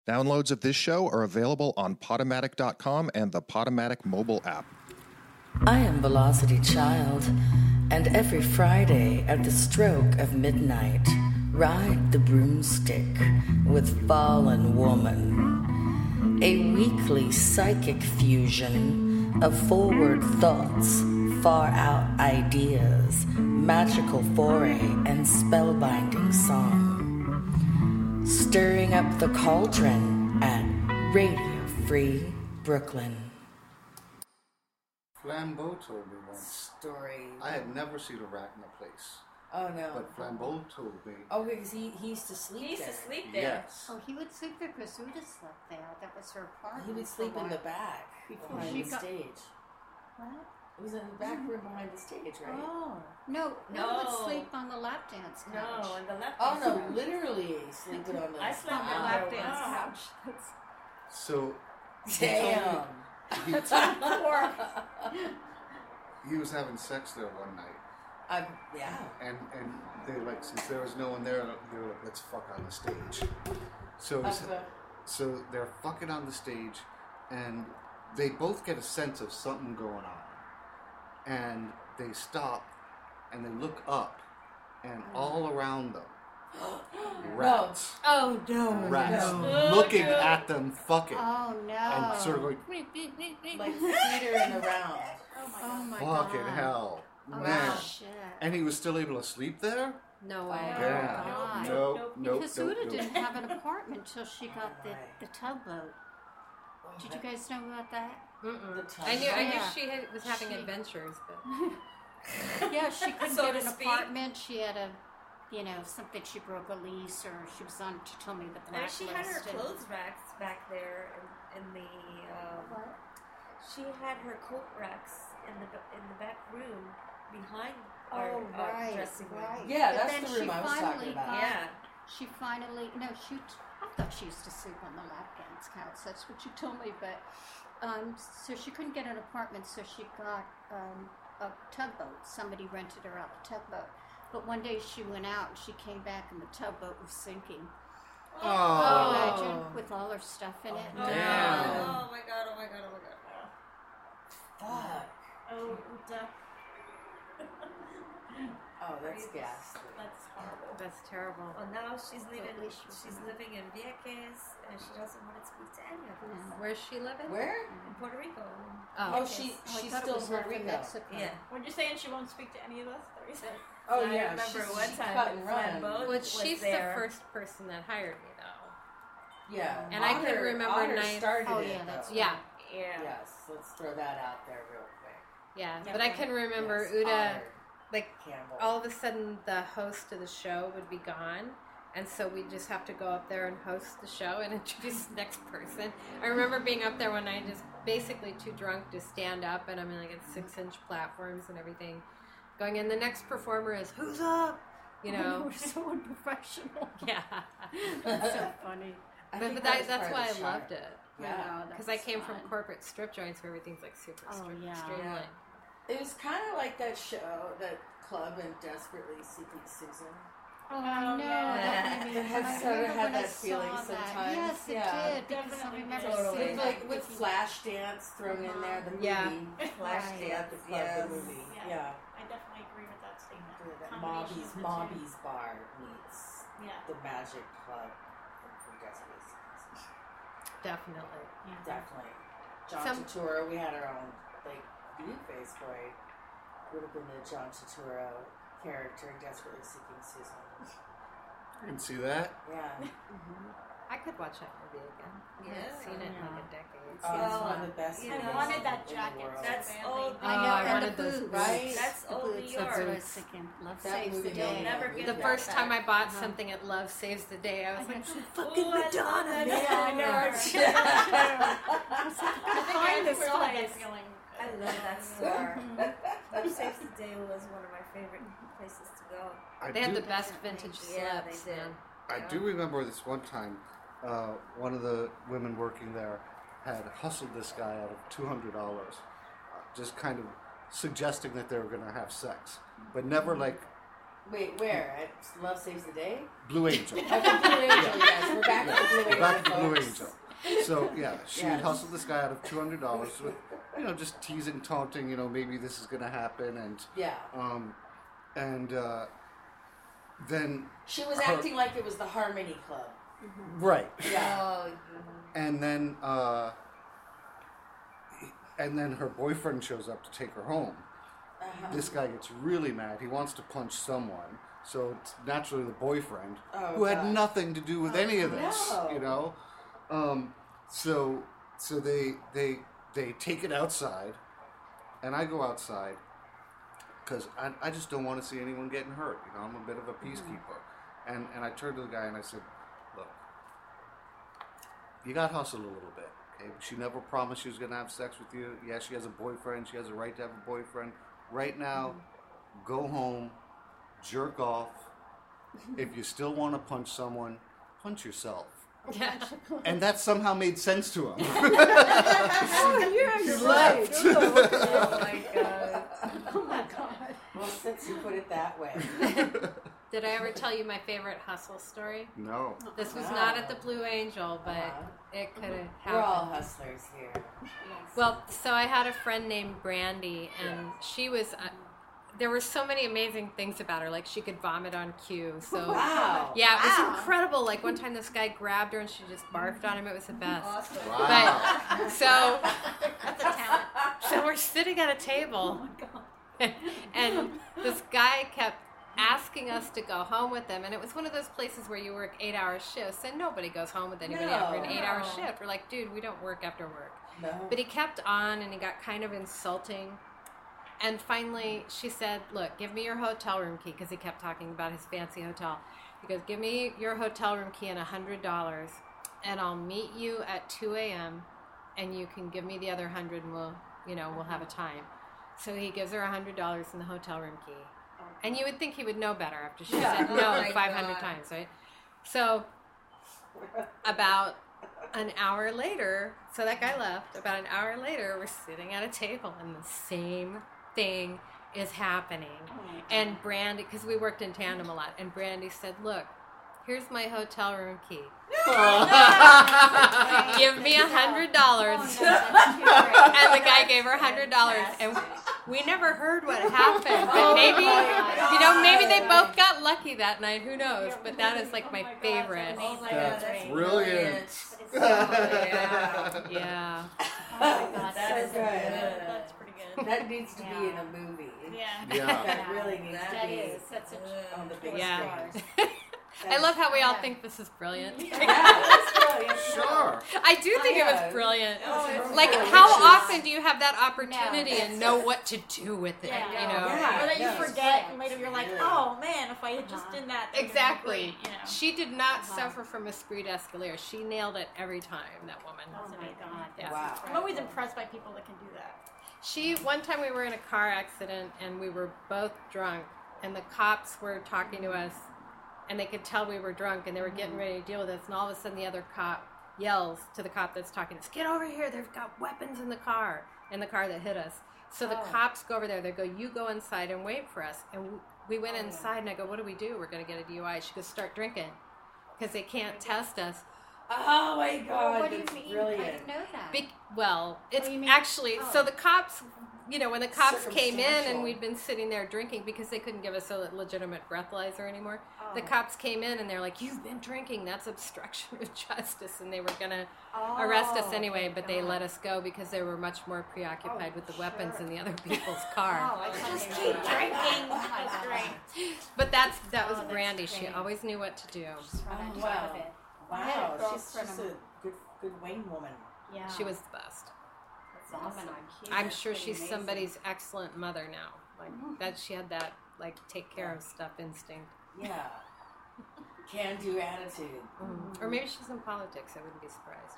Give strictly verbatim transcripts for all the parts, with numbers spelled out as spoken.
Downloads of this show are available on Podomatic dot com and the Podomatic mobile app. I am Velocity Child, and every Friday at the stroke of midnight, ride the broomstick with Fallen Woman, a weekly psychic fusion of forward thoughts, far out ideas, magical foray, and spellbinding song. Stirring up the cauldron at Radio Free Brooklyn. Flambeau told me once. Story. I had never seen a rat in a place. Oh no. But Flambeau told me. Oh, because he, he used to sleep He used there. to sleep there. Yes. Oh, he would sleep there because Uda slept there. That was her apartment. He would for sleep a in the while. back Before behind she the got- stage. What? It was in the back room behind the stage, right? Oh. No, no. No. would sleep on the lap dance couch. No, on the left. Oh hand no, side. literally sleeping on the I slept on the on lap the dance wow. couch. That's, So Damn. he, that's poor. he was having sex there one night. I, yeah. And and they like, since there was no one there, they were like, let's fuck on the stage. So he's- Of the- so they're fucking on the stage, and they both get a sense of something going on. And they stop, and they look up, and all around them, rats, Oh no. rats, No. looking Oh, no. at them fucking, Oh no. and sort of going, like teetering around. Oh my fucking god. hell, Oh man. shit. And he was still able to sleep there? No Oh, way. Yeah. God. Nope, Nope. nope, Because nope, Uda nope. didn't have an apartment till she got the, Right. the tugboat. Did you guys know about that? Mm-mm. The time. I knew. I knew Yeah. she had, was having She- adventures, but Yeah, she couldn't So get to an speak. apartment. She had a, you know, something. She broke a lease, or she was on. She told me the I mean, blacklist. she had her and- clothes racks back there in, in the. Um, What? She had her coat racks in the in the back room behind Oh, our, our right, dressing room. right. Yeah, But that's then the she room I was finally talking about. got- Yeah. She finally no, she. I thought she used to sleep on the lap dance couch. That's what she told me. But um, so she couldn't get an apartment, so she got um, a tugboat. Somebody rented her out a tugboat. But one day she went out and she came back and the tugboat was sinking. Oh. Imagine with all her stuff in it. Oh, Damn. oh my god! Oh my god! Oh my god! Fuck. Oh, Uta. Oh, that's ghastly. That's horrible. That's terrible. Well, now she's living. at least she's She's not- living in Vieques, and she doesn't want to speak to any of us. Where's she living? Where? In Puerto Rico. Oh, she Oh, I she's thought it still was in Puerto left in Rico. Mexico. Yeah. When you're saying she won't speak to any of us, that you said. Oh I yeah, remember she's, one she time cut and run. Flambeau Well, was she's there. the first person that hired me, though. Yeah, And I can Otter- remember Otter nights- started Oh, it, yeah, that's though. Yeah, Yeah. Yes, let's throw that out there real quick. yeah. Yeah, But I can remember Yes, Uda, Otter like, Campbell. all of a sudden the host of the show would be gone. And so we just have to go up there and host the show and introduce the next person. I remember being up there one night, just basically too drunk to stand up, and I'm in like a six-inch platforms and everything, going in. The next performer is who's up, you know? We're so unprofessional. Yeah, That's so funny. I but, think but that that, was that's part why of I the charm. loved it. Yeah. Because I came from corporate strip joints where everything's like super Oh, stri- yeah. streamlined. It was kind of like that show, that club in Desperately Seeking Susan. Oh, I know. Yeah. That made It me- has I sort of remember had when I that feeling saw that. sometimes. Yes, it Yeah. did. Because I Definitely remember did. seeing With that like with Vicky- flash dance thrown in there, the movie. Yeah. Flash Right. dance, At the club, yes. the movie. Yeah. Yeah. I definitely agree with that statement. That Combination Mobby's of the two. Mobby's bar meets Yeah. the Magic Club from Desperately Seeking Susan. Definitely. Yeah. Definitely. John Some- Turturro, we had our own like blue face boy. Would have been the John Turturro character in Desperately Seeking Susan. You can see that. Yeah. I could watch that movie again. I haven't Yeah. seen it in like Yeah. a decade. Oh, it's Well, one of the best you I movies know, wanted that in the jacket. world. That's so old. badly. I know, Oh, I and wanted the those boots. right? That's The old New boots, that's what I York. was thinking. Love That saves the movie day. made never me get The that first back. time I bought Uh-huh. something at Love Saves the Day, I was like, Fucking Madonna. Yeah, I know. Find this We're all had that place. feeling. I love that store. Love Saves the Day was one of my favorite places to go. I they had do, the best vintage Yeah, slips, they did. man. I do remember this one time, uh, one of the women working there had hustled this guy out of two hundred dollars, uh, just kind of suggesting that they were going to have sex, but never like Wait, where? At Love Saves the Day? Blue Angel. At the Blue Angel, yes. We're back to the Blue Angel. Back to Blue folks. Angel. So yeah, she Yes. hustled this guy out of two hundred dollars with, you know, just teasing, taunting. You know, maybe this is gonna happen, and Yeah. um, and uh, then She was Her- acting like it was the Harmony Club. right, Yeah. Oh, and then uh, and then her boyfriend shows up to take her home. Uh-huh. This guy gets really mad. He wants to punch someone. So it's naturally the boyfriend, Oh, who had God. nothing to do with any of this, no. you know. Um, so so they they they take it outside, and I go outside because I, I just don't want to see anyone getting hurt. You know, I'm a bit of a peacekeeper, and and I turned to the guy and I said, "Look, you got hustled a little bit. Okay, she never promised she was going to have sex with you. Yeah, she has a boyfriend. She has a right to have a boyfriend. Right now, go home, jerk off. If you still want to punch someone, punch yourself." yeah. And that somehow made sense to him. Oh, yeah, you're right. left. Oh my God. Oh my God. Well, since you put it that way. Did I ever tell you my favorite hustle story? No. This was Wow. not at the Blue Angel, but Uh-huh. it could have We're all happened. hustlers here. Well, so I had a friend named Brandy, and she was. Uh, there were so many amazing things about her. Like she could vomit on cue. So Wow. yeah, it was Wow. incredible. Like one time, this guy grabbed her and she just barfed on him. It was the best. Awesome. Wow. But so That's a talent. so we're sitting at a table, and this guy kept asking us to go home with him, and it was one of those places where you work eight-hour shifts, and nobody goes home with anybody No, after an eight-hour no. shift. We're like, dude, we don't work after work. No. But he kept on, and he got kind of insulting. And finally, she said, look, give me your hotel room key, because he kept talking about his fancy hotel. He goes, give me your hotel room key and one hundred dollars, and I'll meet you at two a.m., and you can give me the other one hundred, and we'll, you know, we'll have a time. So he gives her one hundred dollars in the hotel room key. And you would think he would know better after she Yeah. said Oh no my five hundred God. times, right? So about an hour later, so that guy left. About an hour later, we're sitting at a table, and the same thing is happening. And Brandy, because we worked in tandem a lot, and Brandy said, look, here's my hotel room key. Give me a hundred dollars. And the guy gave her a hundred dollars, and we never heard what happened. But maybe, you know, maybe they both got lucky that night. Who knows? But that is like my favorite. Oh my That's God, that's brilliant. Yeah. Yeah. Oh my God, That is so good. That's pretty good. That needs to be in a movie. Yeah. Yeah. That really needs That to be is. That's a on the big Yeah. screen. I love how we all think this is brilliant. Yeah, that's brilliant. Sure. I do think it Yeah. was brilliant. Oh, it's Like, brilliant. how It's often do you have that opportunity No, and know what to do with it? Yeah. You know. Yeah. Or that you no, it's forget, great. and later you're like, Yeah. oh man, if I had just Uh-huh. done that. then it would've been Exactly. great, You know. She did not Uh-huh. suffer from esprit d'escalier. She nailed it every time, that woman. Oh my God. Yeah. Wow. I'm always impressed by people that can do that. She, one time we were in a car accident and we were both drunk, and the cops were talking to us, and they could tell we were drunk, and they were getting ready to deal with us, and all of a sudden the other cop yells to the cop that's talking to us, get over here, they've got weapons in the car, in the car that hit us. So the Oh. cops go over there, they go, you go inside and wait for us. And we went inside, and I go, what do we do? We're going to get a D U I. She goes, start drinking, because they can't test us. Oh my God, What do you that's mean? I brilliant. didn't know that. Be- well, it's you mean- actually oh. so the cops, you know, when the cops came in Circumstantial. and we'd been sitting there drinking because they couldn't give us a legitimate breathalyzer anymore. The Oh. cops came in and they're like, "You've been drinking. That's obstruction of justice," and they were gonna Oh, arrest us anyway, thank but they God. let us go because they were much more preoccupied Oh, with the weapons sure. in the other people's car. Oh, I Just didn't keep know that. drinking. Oh my That's God. great. But that's that Oh, was that's Brandy. She great. always knew what to do. Just run Oh, on wow. top of it. I had a Wow, she's girlfriend just of a good, good Wayne woman. Yeah. She was the best. That's awesome. I'm sure she's somebody's excellent mother now. Like that, she had that like take care of stuff instinct. Yeah. Can do attitude. Or maybe she's in politics. I wouldn't be surprised.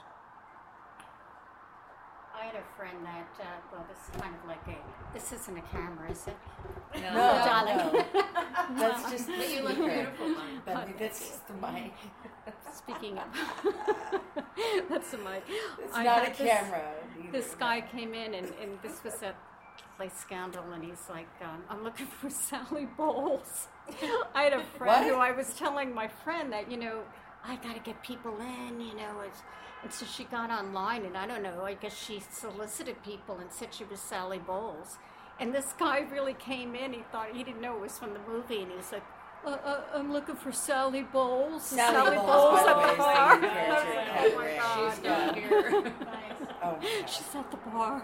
I had a friend that, uh, well, this is kind of like a, this isn't a camera, is it? No, Oh, darling. no. That's just But you look secret. beautiful, Mom. That, that's just the mic. Speaking of, that's the mic. It's I not a had this- camera. either. This guy came in, and, and this was a place Scandal, and he's like, um, I'm looking for Sally Bowles. I had a friend What? who I was telling my friend that, you know, I got to get people in, you know. It's, and so she got online, and I don't know, I guess she solicited people and said she was Sally Bowles. And this guy really came in. He thought, he didn't know it was from the movie, and he was like, uh, uh, I'm looking for Sally Bowles. Sally Bowles, by the at way, the is the bar. new character in Oh my Cabaret. God. She's not here. Nice. Oh my God. She's at the bar.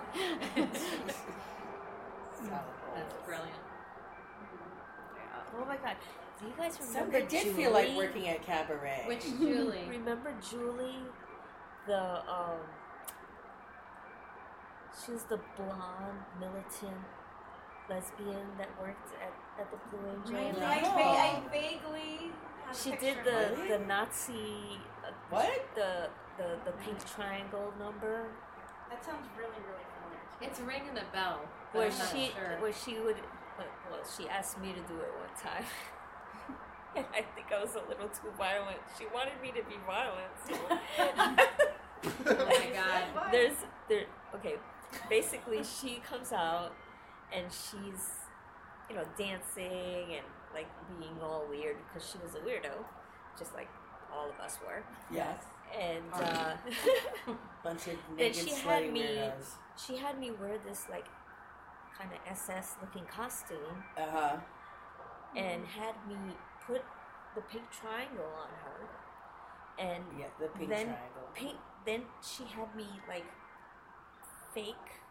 That's brilliant. Oh my god. Do you guys So remember it did Julie? feel like working at Cabaret. Which Julie? Remember Julie? The, um... She was the blonde, militant lesbian that worked at, at the Blue Angel. Really? No. I, va- I vaguely. have a She picture did of the, her. Really? the Nazi... Uh, What? The, the, the pink triangle number. That sounds really, really familiar. It's ringing a bell. but Where I'm not she, sure. where she would, well, she asked me to do it one time. And I think I was a little too violent. She wanted me to be violent. So. Oh my God. There's, there, okay, basically she comes out and she's, you know, dancing and like being all weird because she was a weirdo, just like all of us were. Yes. And uh, Bunch of then naked she slutty had me, weirdos. she had me wear this like kind of S S looking costume Uh huh. and had me put the pink triangle on her, and Yeah, the pink then triangle. pink, then she had me like fake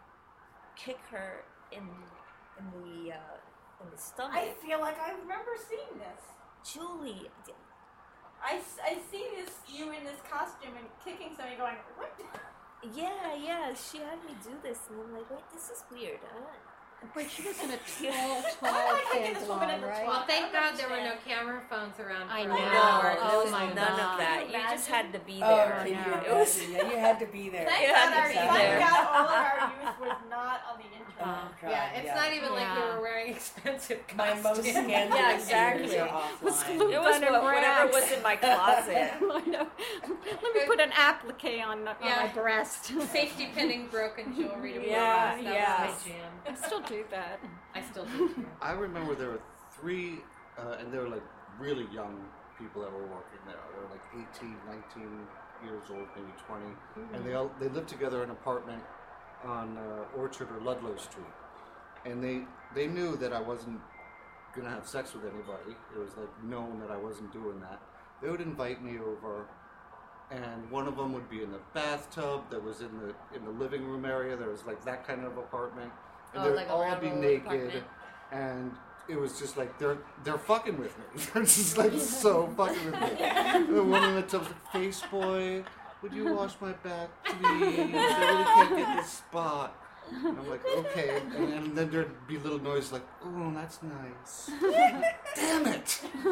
kick her in in the uh, in the stomach. I feel like I remember seeing this. Julie, d- I, s- I see this you in this costume and kicking somebody going, what? yeah, yeah, she had me do this, and I'm like, wait, this is weird. I don't, But she was in a tall, Why tall am I taking this thing woman on, in the right? Well, I thank don't God there were no understand. camera phones around. I for know. an no, hour. there Oh was my none God. of that. Can You you just imagine? had to be Oh, there. can you Yeah. It was- imagine? Yeah, you had to be there. Thank You God, had to our, be thank there. God all of our youth was not on the internet. Oh, God, Yeah, it's yeah. not even like we Yeah. were wearing expensive My costumes. most scandalous Yeah, exactly. years are Was offline. glued It was Dun and what, whatever Bradstreet. was in my closet. I know. Let me put an applique on, on Yeah. my breast. Safety pinning broken jewelry to Yeah, wear. That yeah. was my jam. I still do that. I still do too. I remember there were three, uh, and they were like really young people that were working there. They were like eighteen, nineteen years old, maybe twenty, and they all they lived together in an apartment on uh, Orchard or Ludlow Street. And they they knew that I wasn't gonna have sex with anybody. It was like known that I wasn't doing that. They would invite me over, and one of them would be in the bathtub that was in the in the living room area. There was like that kind of apartment, and Oh, they would like a all be rebel naked, apartment. and it was just like they're they're fucking with me. They're just like so fucking with me. And then one in the tub's like, "Face boy, would you wash my back, please? I really can't get this spot." And I'm like, okay, and, and then there'd be little noises like, "Oh, that's nice." Damn it!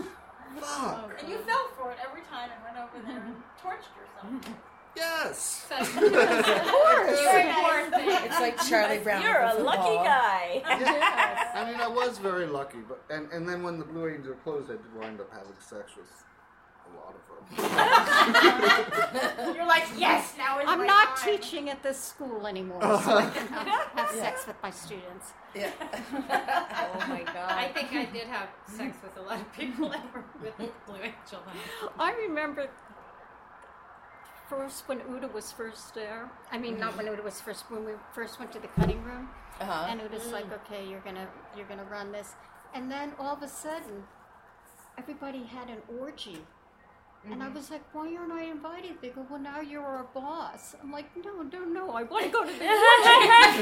Fuck. And you fell for it every time and went over there and torched yourself. Yes. That's Very nice. important thing. It's like Charlie Brown. You're with a the lucky football. guy. Yeah. I mean, I was very lucky, but and, and then when the Blue Angel closed, I did wind up having sex with a lot of them. You're like, yes, now is I'm my not time. teaching at this school anymore, so I can have, have sex with my students. Yeah. Oh my god. I think I did have sex with a lot of people that were with Blue Angel. I remember first when Uda was first there. I mean, not when Uda was first. When we first went to the cutting room, Uh-huh. and Uda's like, "Okay, you're gonna you're gonna run this," and then all of a sudden, everybody had an orgy. And I was like, why aren't I invited? They go, well, now you're our boss. I'm like, no, no, no, I want to go to the orgy.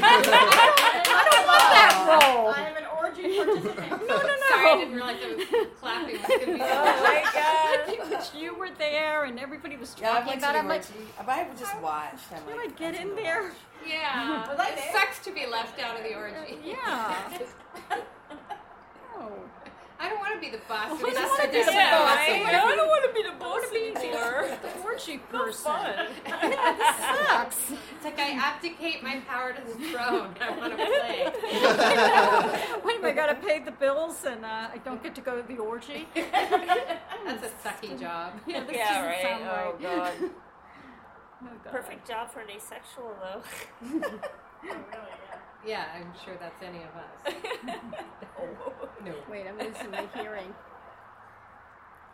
I don't want that role. I am an orgy participant. No, no, no. Sorry, I didn't realize I was clapping. was gonna be Oh my god. Because you were there and everybody was Yeah, I talking went to about the it. I'm like, orgy. But I would just watch. I'm can I like, get I'm in gonna there? watch. Yeah, Was I it there? sucks to be left out of the orgy. Yeah. Oh. I don't want to be the boss. I If don't that's wanna the be the decision. boss. Right? I don't want to be the boss anymore. The orgy person. fun. This sucks. It's like I abdicate my power to the throne. I want to play. Wait, I gotta pay the bills and uh, I don't get to go to the orgy. That's a sucky job. Yeah, this Yeah, doesn't right. sound Oh right. god. Oh, God. Perfect job for an asexual though. Yeah, I'm sure that's any of us. No. Wait, I'm losing my hearing.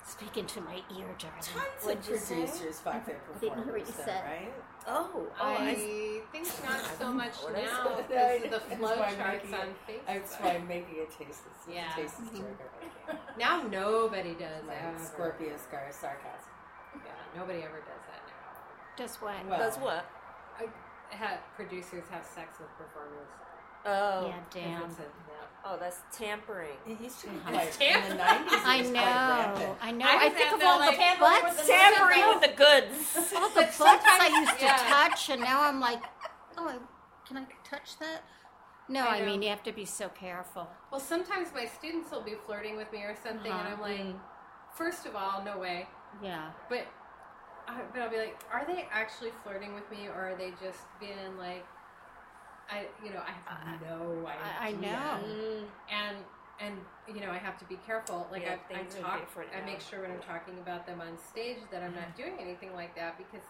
speaking to my ear, darling. Tons What'd of you say? producers fuck their I didn't hear what performers, you though, said. right? Oh, oh, I I, think not so much What is now it? because of the That's flow why I'm charts making on it- That's Facebook. why I'm making a tasteless, Yeah. a tasteless joke. I'm making. Now nobody does My ever. Scorpio scar sarcasm. Yeah, nobody ever does that now. Does what? Well, That's what? I, ha, producers have sex with performers. Oh, Yeah, damn. If it's a- oh, that's tampering. It used to be Uh-huh. quite, Tam- in the nineties, it I was quite know. rampant. I know. I I, was think at of the, all like, the tampering butts. with the Tampering with the goods. All the But butts I sometimes- used to yeah. touch, and now I'm like, oh, I- can I touch that? No, I I, know. mean, you have to be so careful. Well, sometimes my students will be flirting with me or something, and I'm Uh-huh. like, first of all, no way. Yeah. But, I, but I'll be like, are they actually flirting with me, or are they just being like, I, you know, I have no I- I idea. know. Mm. And and you know, I have to be careful. Like Yeah, I, I things are talk, different I now. make sure when I'm talking about them on stage that I'm not doing anything like that because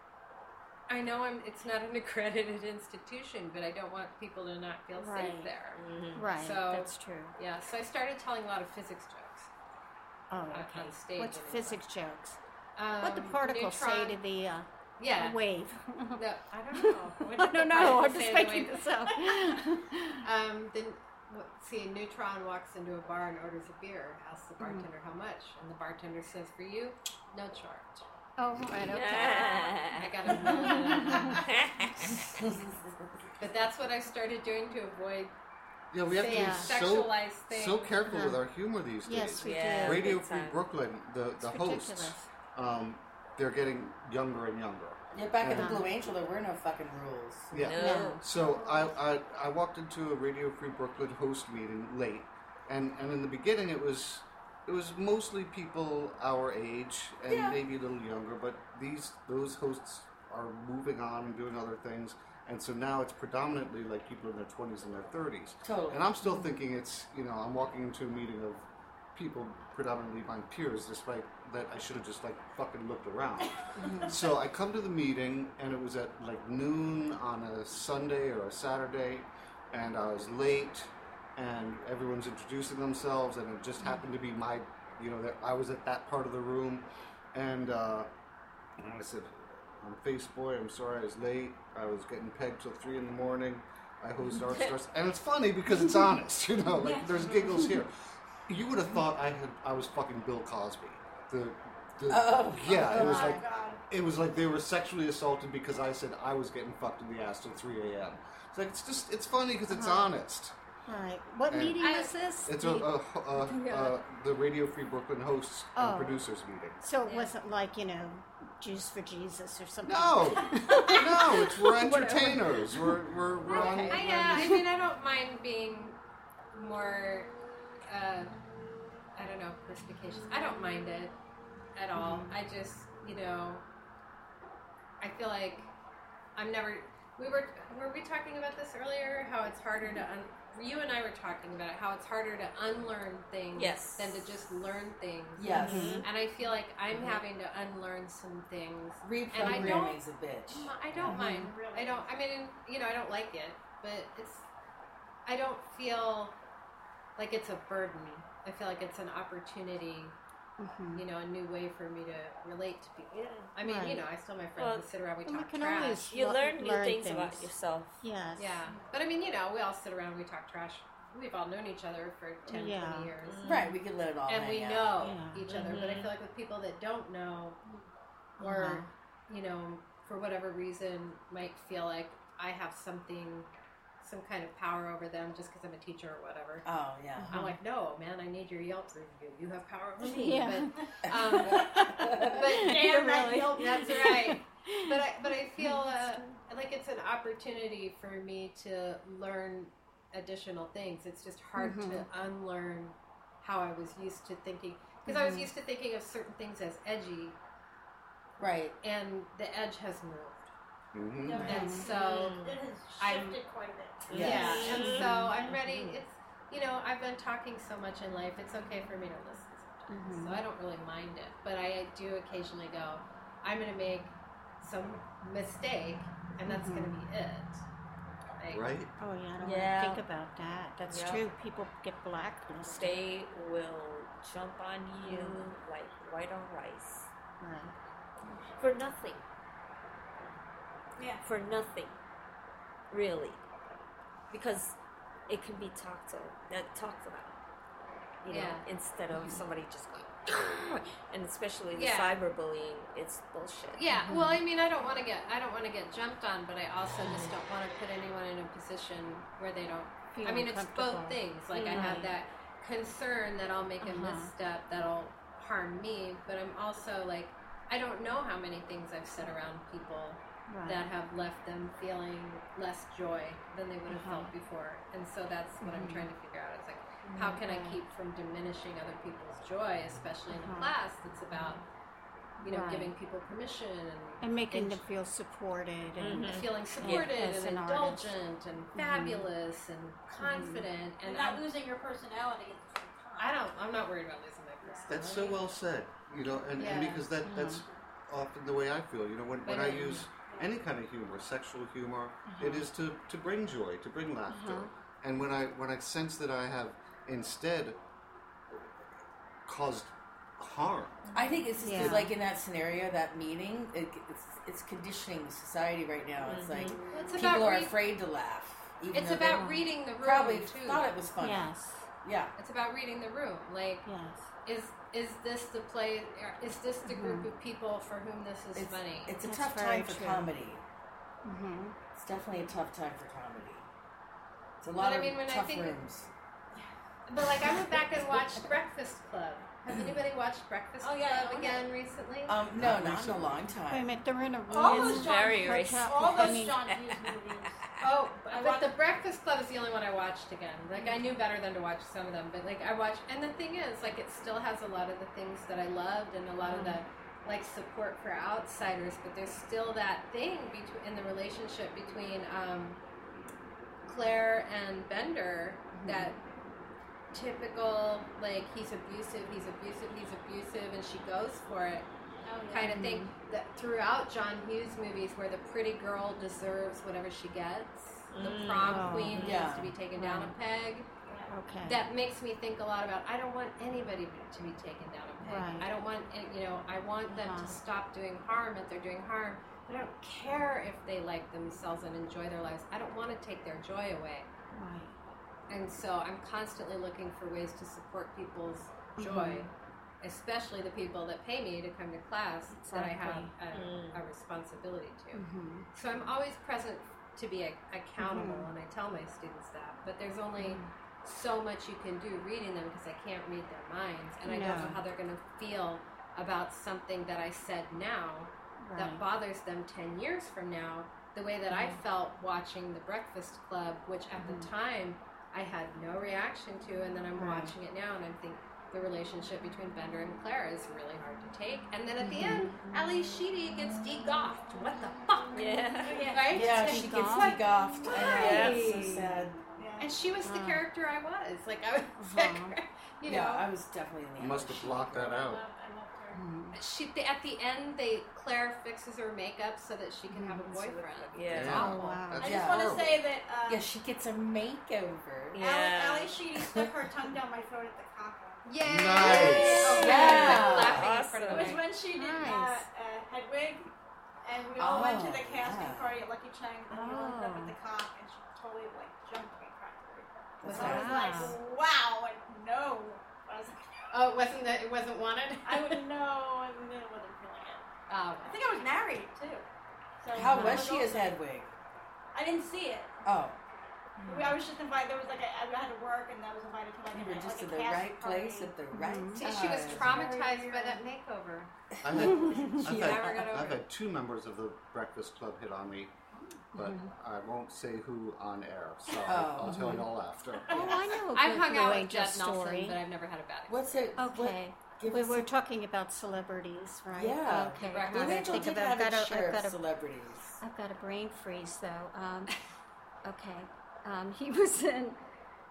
I know I'm. It's not an accredited institution, but I don't want people to not feel Right. safe there. Mhm. Right. So- That's true. Yeah, so I started telling a lot of physics jokes Oh, on, okay. on stage. What's anyway. physics jokes? Um, what the particles say neutron- to the uh, yeah. wave? No, I don't know. What I did the don't know. I'm particles just say to the making wave? this up. Um, then, what, see, a neutron walks into a bar and orders a beer, asks the Mm-hmm. bartender how much, and the bartender says, for you, no charge. Oh, right. Okay. I got a But that's what I started doing to avoid Yeah, we have to Yeah. be so sexualized things. so careful Uh-huh. with our humor these days. Yes, we Yeah. do. Radio Big Free time. Brooklyn, the the It's hosts, ridiculous. um, they're getting younger and younger. Yeah, back at the Uh-huh. Blue Angel, there were no fucking rules. Yeah. No. So I, I I walked into a Radio Free Brooklyn host meeting late, and, and in the beginning it was it was mostly people our age and Yeah. maybe a little younger, but these those hosts are moving on and doing other things, and so now it's predominantly like people in their twenties and their thirties. Totally. And I'm still thinking it's you know I'm walking into a meeting of people predominantly my peers, despite that I should have just like fucking looked around. So I come to the meeting, and it was at like noon on a Sunday or a Saturday, and I was late, and everyone's introducing themselves, and it just happened to be my, you know, that I was at that part of the room, and, uh, and I said, I'm Face Boy, I'm sorry I was late, I was getting pegged till three in the morning, I host Art Stars, and it's funny because it's honest, you know, like there's giggles here. You would have thought I had I was fucking Bill Cosby. The, the Oh. yeah, it was Oh my like God. it was like they were sexually assaulted because I said I was getting fucked in the ass till three a.m. It's like it's just it's funny because it's honest. Right. What And- meeting I- was this? It's a, a, a, a the Radio Free Brooklyn hosts Oh. and producers meeting. So it wasn't like, you know, Juice for Jesus or something. No, no, it's we're entertainers. We're we're, we're on. I, yeah, I mean, I don't mind being more, uh, I don't know, perspicacious. I don't mind it at all. Mm-hmm. I just, you know, I feel like I'm never. We were were we talking about this earlier? How it's harder to un, you and I were talking about it. How it's harder to unlearn things Yes. than to just learn things. Yes. Mm-hmm. And I feel like I'm Mhm. having to unlearn some things. Reprogramming's a bitch. I don't Mhm. mind. I don't. I mean, you know, I don't like it, but it's. I don't feel like it's a burden. I feel like it's an opportunity. Mhm. You know, a new way for me to relate to people. Yeah. I mean, you Right. know, I still have my friends Well, who sit around. We well, we talk can trash. always- You Lo- learn new learn things, about things. yourself. Yes. Yeah, but I mean, you know, we all sit around. We talk trash. We've all known each other for ten, Yeah. twenty years. Mhm. Right, we can let it all And hang we out. know Yeah. each other, but I Mhm. feel like with people that don't know, or Uh-huh. you know, for whatever reason, might feel like I have something, some kind of power over them just because I'm a teacher or whatever. Oh, yeah. Uh-huh. I'm like, no, man, I need your Yelp review. You have power over me. Yeah. But, um, but Damn that Really? Yelp that's right. But I, but I feel uh, like it's an opportunity for me to learn additional things. It's just hard Mhm. to unlearn how I was used to thinking. Because I was Mhm. used to thinking of certain things as edgy, Right. and the edge has moved. Mhm. Yeah. And so, It has I'm- shifted quite a bit. Yes. yeah, and so I'm ready. It's, you know, I've been talking so much in life, it's okay for me to listen sometimes. Mhm. So I don't really mind it. But I do occasionally go, I'm going to make some mistake, and that's going to be it. Like, Right? Oh, yeah. I don't Yeah. want to think about that. That's Yeah. true. People get blacklisted. They will jump on you like white on rice Right. for nothing. Yeah. For nothing, really, because it can be talked to, uh, talked about, you know, Yeah. instead of somebody just going, and especially the Yeah. cyberbullying, it's bullshit. Yeah, well, I mean, I don't want to get I don't want to get jumped on, but I also just don't want to put anyone in a position where they don't. Feel I mean, it's both uncomfortable. things. Like I have Right. that concern that I'll make a Uh-huh. misstep that'll harm me, but I'm also like, I don't know how many things I've said around people Right. that have left them feeling less joy than they would have Uh-huh. felt before, and so that's what I'm Mhm. trying to figure out. Is like, how can I Right. keep from diminishing other people's joy, especially in a Uh-huh. class that's about, you know, Right. giving people permission and And making and them feel supported and Mhm. feeling supported as and an artist. indulgent and fabulous and confident, And and not I'm, losing your personality at the same time. I don't. I'm not worried about losing my personality. That's so well said. You know, and, and Yeah. because that that's often the way I feel. You know, when, when I use any kind of humor, sexual humor, it is to, to bring joy, to bring laughter. Uh-huh. And when I when I sense that I have instead caused harm, I think it's just Yeah. like in that scenario, that meeting, it, it's it's conditioning society right now. It's like Well, it's people about are re- afraid to laugh. Even It's though they about reading the room probably too. thought it was funny. yes, Yeah. It's about reading the room. Like, yes. is is this the play? Is this the group of people for whom this is It's, funny? it's a That's tough very time for true. comedy. Mm-hmm. It's definitely a tough time for comedy. It's a But lot I of mean, when I tough think- rooms. But like, I went back and watched Breakfast Club. Has anybody watched Breakfast Oh, yeah, Club oh, again recently? Um, no, Not not in a recently. long Wait a time. minute, they're in a room. All It's those John very Hughes, racist. all I those mean- John Hughes movies. Oh, I but watched- the Breakfast Club is the only one I watched again. Like, I knew better than to watch some of them, but like, I watched, and the thing is, like, it still has a lot of the things that I loved and a lot of the like support for outsiders, but there's still that thing between in the relationship between um, Claire and Bender that typical like he's abusive, he's abusive, he's abusive, and she goes for it. Oh, yeah. Kind of thing that throughout John Hughes movies where the pretty girl deserves whatever she gets, the Mm. prom Oh, queen yeah. needs to be taken down a peg. Yeah. Okay. That makes me think a lot about I don't want anybody to be taken down a peg. Right. I don't want you know I want them Uh-huh. to stop doing harm if they're doing harm. But I don't care if they like themselves and enjoy their lives. I don't want to take their joy away. Right. And so I'm constantly looking for ways to support people's joy, especially the people that pay me to come to class that I have a, Mm. a responsibility to. Mm-hmm. So I'm always present to be a, accountable, and I tell my students that. But there's only so much you can do reading them because I can't read their minds, and I don't No. know how they're going to feel about something that I said now that Right. bothers them ten years from now, the way that I felt watching The Breakfast Club, which at the time I had no reaction to, and then I'm Right. watching it now and I think the relationship between Bender and Claire is really hard to take. And then at the end, Ali Sheedy gets de-goffed. What the fuck? Yeah. Yeah. Right? Yeah, she gets Goffed. de-goffed. I know, Why? it's so sad. Yeah. And she was the Wow. character I was. Like, I was Uh-huh. you know. Yeah, I was definitely in the you must have blocked that I out. loved, I loved her. Mm-hmm. She they, at the end, they Claire fixes her makeup so that she can have a boyfriend. Yeah. It's Yeah. awful. Oh, wow. That's I Yeah. just want to horrible. say that uh, Yeah, she gets a makeover. Yeah. Ali, Ali Sheedy stuck her tongue down my throat at the cock one. Yay! Nice. Oh, Yeah. Laughing in front It of was me. when she did uh, Nice. uh, Hedwig, and we all went to the Oh, casting yeah. party at Lucky Chang, and we all ended up at Oh. the cock, and she totally like jumped me practically. That's So I was Wow. like, wow, and no. I was like, Oh, it wasn't that it wasn't wanted? I wouldn't know, and then I wasn't feeling it. Oh. I think I was married too. So How I was she as also- Hedwig? I didn't see it. Oh, I was just invited. There was like a, I had to work, and I was invited to like, you a, were just like in a the cast right place party. at the right Mhm. See, time. she was traumatized by that makeover. I've had, I've, Never had, got over I've it. had two members of the Breakfast Club hit on me, but I won't say who on air, so Oh. I'll tell you all after. Oh, I know a I've good hung Blue out with Angel Jeff Nelson, story. but I've never had a bad experience. What's it? what- Okay. give We us were a- talking about celebrities, right? Yeah. Okay. Right. I'm Blue trying to Angel think did of it. have I've got its a, share I've got of a, celebrities. I've got a brain freeze though. Um, okay. Um, he was in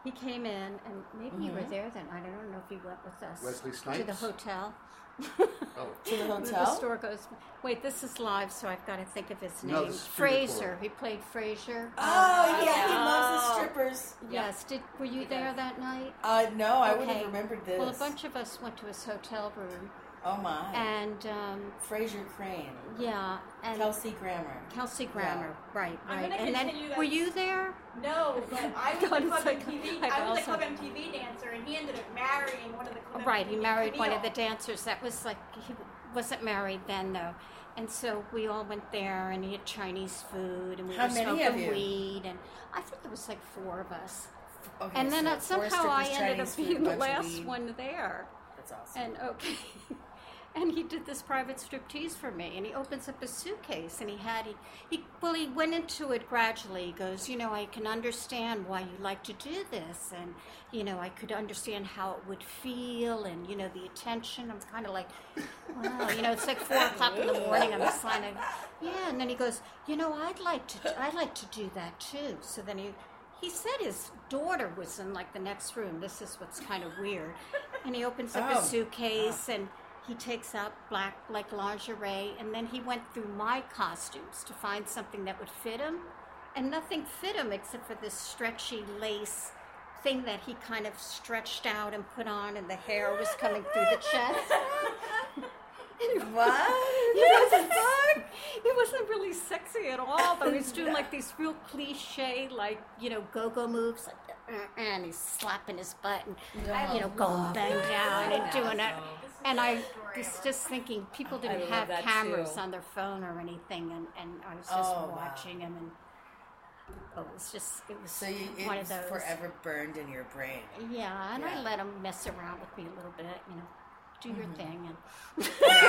he came in, and maybe you were Mhm. there then. I don't know if he went with us Wesley to Snipes? the hotel. Oh, To the The hotel? store goes. Wait, this is live, so I've got to think of his No, name. this is Freezer Fraser. Court. He played Fraser. Oh, yeah, he Oh. loves the strippers. Yes. Did were you He there does. that night? Uh, no, I would Okay. have remembered this. Well, a bunch of us went to his hotel room, Oh, my. and um, Fraser Crane. yeah, and Kelsey Grammer. Kelsey Grammer, right, I'm right. gonna And then continue that- were you there? No, but I was God, a it's Club like- M T V. I I was a also- Club M T V dancer, and he ended up marrying one of the Club Right, M T he V married one of the Camille. dancers. That was like he wasn't married then though, and so we all went there and he had Chinese food and we How were many smoking of you? weed, and I think there was like four of us. Okay, And then so uh, four somehow I strippers, ended Chinese up food, being the bunch of last weed. one there. That's awesome. And okay. And he did this private striptease for me, and he opens up his suitcase, and he had he, he well he went into it gradually. He goes, you know, I can understand why you like to do this, and you know, I could understand how it would feel, and you know, the attention. I'm kind of like, wow, you know, it's like four o'clock in the morning. I'm just kind of, yeah. And then he goes, you know, I'd like to, I'd like to do that too. So then he. He said his daughter was in like the next room. This is what's kind of weird. And he opens up Oh. his suitcase and he takes out black like lingerie, and then he went through my costumes to find something that would fit him, and nothing fit him except for this stretchy lace thing that he kind of stretched out and put on, and the hair was coming through the chest. What? It wasn't, it wasn't really sexy at all, but he was doing like these real cliche, like, you know, go-go moves, like, uh, and he's slapping his butt and, you know, going bang down and doing it. And I was just thinking, people I didn't love have that cameras too. on their phone or anything, and, and I was just Oh, wow. watching him, and oh, it was just, it was So you, it one was of those. forever burned in your brain. Yeah, and Yeah. I let him mess around with me a little bit, you know, do your thing, and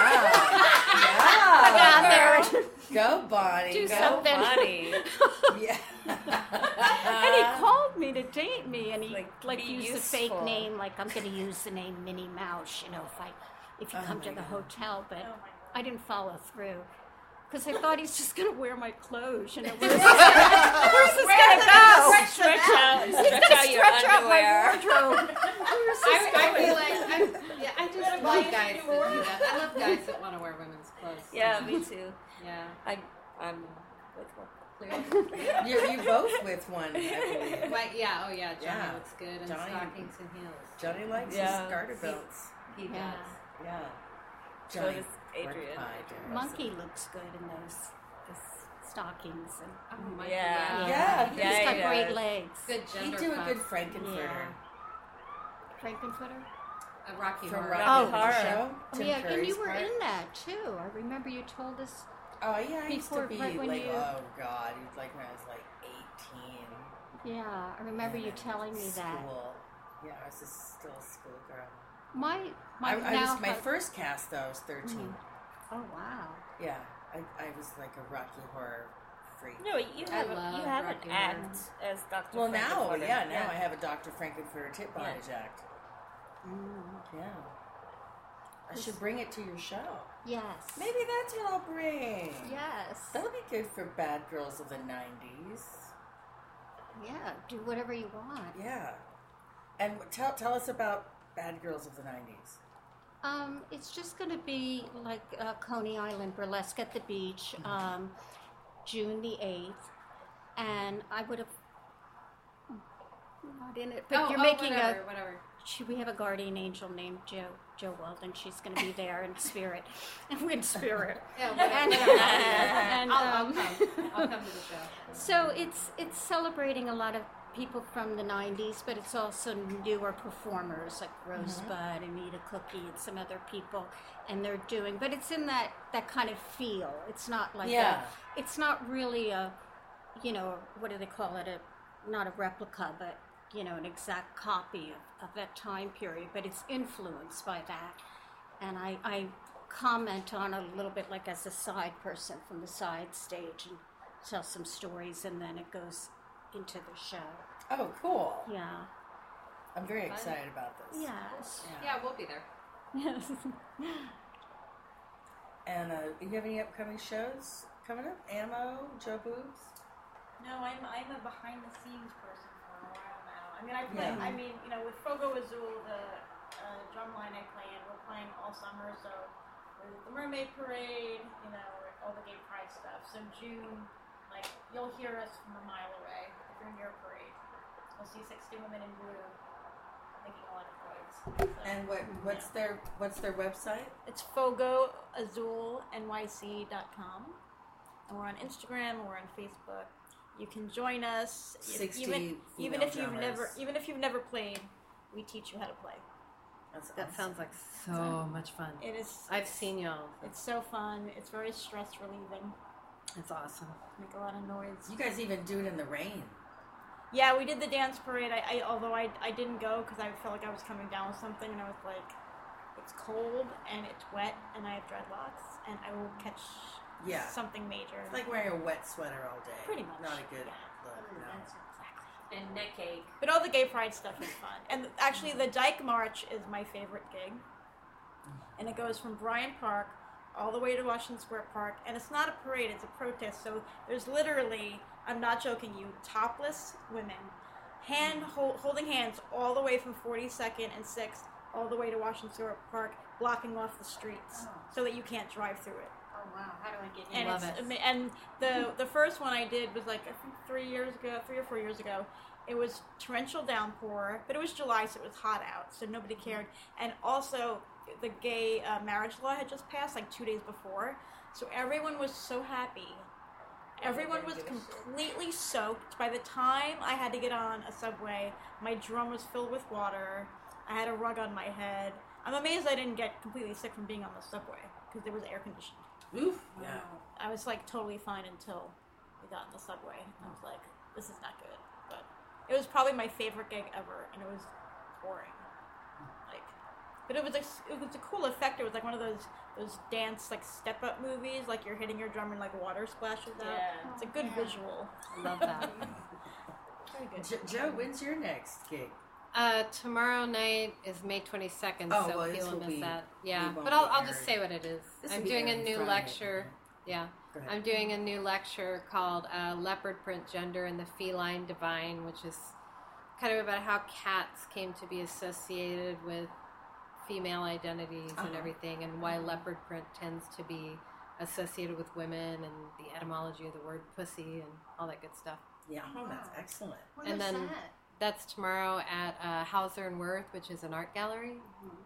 Yeah. down there. Go, Bonnie. Do Go, something. Funny. Yeah. And he called me to date me, and he like, Like, be used a fake useful. name, like I'm going to use the name Minnie Mouse, you know, if I if you Oh come my to the God. hotel. But Oh my I didn't follow through because I thought he's just going to wear my clothes, you know. Where's this, where's this going to go? Stretch out, He's stretch going to out your stretch out my underwear. wardrobe. Where's I, this I going? feel like I, yeah, I just Gotta buy love it guys in that your do that. I love guys that want to wear women's clothes. Yeah, me too. Yeah. I, I'm with one. Clearly. You're, you both with one, I believe. But yeah, oh yeah, Johnny Yeah. looks good in Johnny- stockings and heels. Johnny likes Yeah. his garter belts. He Yeah. does. Yeah. So Johnny does Adrian. worked pie there. Monkey looks good in those, those stockings, and Oh my Yeah. God. Yeah. he's Yeah, got he great does. legs. Good He'd gender do a fuck. good Frankenfurter. Frankenfooter. A Rocky From Horror. Rocky Oh. Horror Horror. Show. Oh, Tim yeah, and Curry's you were part. in that too. I remember you told us. Oh yeah, I used to Before- be right when like, you- oh god, it was like when I was like eighteen. Yeah, I remember you and telling me that. school. Yeah, I was just still a schoolgirl. My my I, I now was, my have- first cast though, I was thirteen. Oh wow. Yeah, I, I was like a Rocky Horror freak. No, you I have a, love you have an Rocky act as Doctor Well, now, Frankenfurter. yeah, now I have a Doctor Frankenfurter tit Yeah. bondage act. Mm. Yeah. I should bring it to your show. Yes. Maybe that's what I'll bring. Yes. That'll be good for bad girls of the nineties. Yeah. Do whatever you want. Yeah. And tell tell us about Bad Girls of the nineties. Um, it's just going to be like uh, Coney Island burlesque at the beach, um, June the eighth, and I would have not in it, but oh, you're oh, making whatever, a. whatever. She, we have a guardian angel named Joe Joe Weldon. She's going to be there in spirit, in spirit. Yeah, And- whatever. and, I'll, I'll um, come. I'll come to the show. So it's it's celebrating a lot of people from the nineties, but it's also newer performers like Rosebud, Anita Cookie, and some other people, and they're doing. But it's in that that kind of feel. It's not like Yeah. a, it's not really a, you know, what do they call it? A not a replica, but you know, an exact copy of, of that time period. But it's influenced by that, and I I comment on it a little bit like as a side person from the side stage and tell some stories, and then it goes into the show. Oh, cool. Yeah. I'm very Fun. excited about this. Yes. Yeah, we'll be there. Yes. And uh, do you have any upcoming shows coming up? Ammo, Joe Boobs? No, I'm I'm a behind the scenes person for a while now. I mean, I play. Yeah. I mean, you know, with Fogo Azul, the uh, drum line I play in, we're playing all summer. So with the Mermaid Parade, you know, all the gay pride stuff. So June, like you'll hear us from a mile away if you're near a parade. You'll see sixty women in blue making a lot of noise. So, And what what's their what's their website? it's fogo azul N Y C dot com. And we're on Instagram, and we're on Facebook. You can join us. If- Sixty even even female if you've drummers. never even if you've never played, we teach you how to play. That's That awesome. sounds like so much fun. It is. I've seen y'all. It's so fun. It's very stress relieving. It's awesome. Make a lot of noise. You guys even do it in the rain. Yeah, we did the dance parade. I, I although I, I didn't go because I felt like I was coming down with something, and I was like, it's cold and it's wet, and I have dreadlocks, and I will catch Yeah. something major. It's like wearing a wet sweater all day. Pretty much, Not a good yeah. look. No. And neck ache. But all the gay pride stuff is fun. And actually, the Dyke March is my favorite gig. And it goes from Bryant Park all the way to Washington Square Park. And it's not a parade, it's a protest. So there's literally, I'm not joking you, topless women, hand hold, holding hands all the way from forty-second and sixth all the way to Washington Square Park, blocking off the streets so that you can't drive through it. Oh wow, how do I get in? And Love it's, it. ama- And the the first one I did was like I think three years ago, three or four years ago. It was torrential downpour, but it was July, so it was hot out, so nobody cared. And also, the gay uh, marriage law had just passed like two days before, so everyone was so happy. Everyone was completely soaked. By the time I had to get on a subway, my drum was filled with water. I had a rug on my head. I'm amazed I didn't get completely sick from being on the subway because it was air conditioned. Oof. Yeah. I was like totally fine until we got in the subway. I was like, this is not good. But it was probably my favorite gig ever, and it was boring. Like, but it was a, it was a cool effect. It was like one of those those dance like step up movies, like you're hitting your drum and like water splashes out. Yeah. It's a good visual. I love that. Very good. Jo- Joe, when's your next gig? Uh, tomorrow night is May twenty-second, Oh, so well, this people will miss be- that. we Yeah, won't but I'll, be I'll just airing. say what it is. This will I'm be doing a airing new Friday. lecture. Yeah. Go ahead. I'm doing a new lecture called uh, Leopard Print Gender and the Feline Divine, which is kind of about how cats came to be associated with female identities and Uh-huh. everything, and why leopard print tends to be associated with women, and the etymology of the word pussy and all that good stuff. Yeah, oh, that's excellent. What And is then- that? That's tomorrow at uh, Hauser and Wirth, which is an art gallery.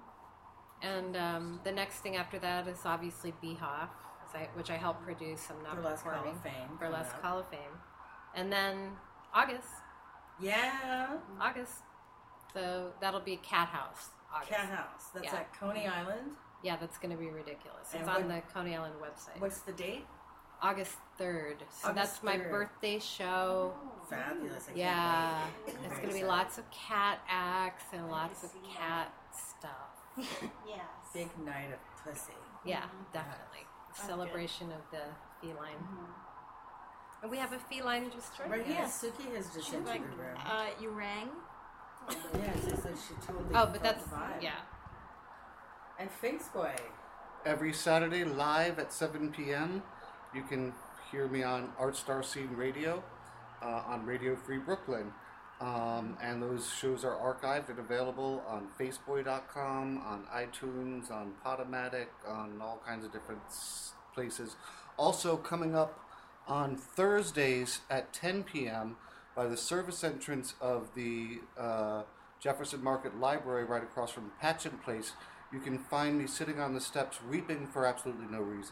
And um, the next thing after that is obviously Beehoff, which I help produce. I'm not Burlesque Hall performing. of Fame. Burlesque coming up. Hall of Fame. And then August. Yeah. August. So that'll be Cat House. August. Cat House. That's Yeah. at Coney Island. Yeah, that's going to be ridiculous. And It's on what- the Coney Island website. What's the date? August third. So August that's my third. birthday show. Fabulous. I can't Yeah. wait. It's Very going to be excited. lots of cat acts and lots of cat stuff. Yes. Big night of pussy. Yeah, definitely. Celebration of the feline. And we have a feline just joined Right, us. yeah, Suki has just She's entered like, the room. uh, you rang? Yeah, she said she totally Oh, felt but that's the vibe. yeah. And Face Boy. Every Saturday live at seven p.m. You can hear me on Art Star Scene Radio uh, on Radio Free Brooklyn. Um, and those shows are archived and available on Faceboy dot com, on iTunes, on Podomatic, on all kinds of different s- places. Also coming up on Thursdays at ten p.m. by the service entrance of the uh, Jefferson Market Library right across from Patchen Place. You can find me sitting on the steps weeping for absolutely no reason.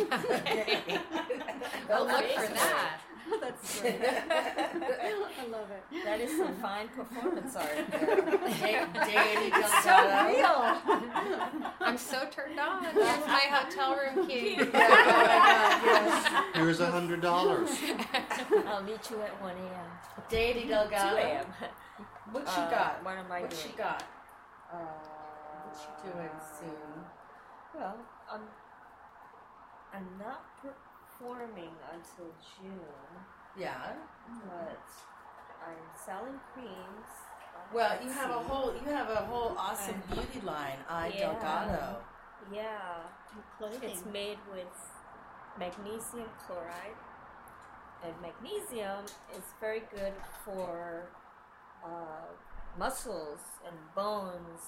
Well, look for that. That's great. I love it. That is some fine performance art. Danny It's so real. I'm so turned on. That's my hotel room key. Here's a hundred dollars. I'll meet you at one a.m. Danny two Delgado. a.m. What she Uh, got? What am I What doing? she got? Uh, What she doing soon? Well, I'm, I'm not performing until June, Yeah. but I'm selling creams. on Well, you Etsy. have a whole you have a whole awesome beauty line, I Yeah. Delgado. Yeah, Clothing. it's made with magnesium chloride, and magnesium is very good for uh, muscles and bones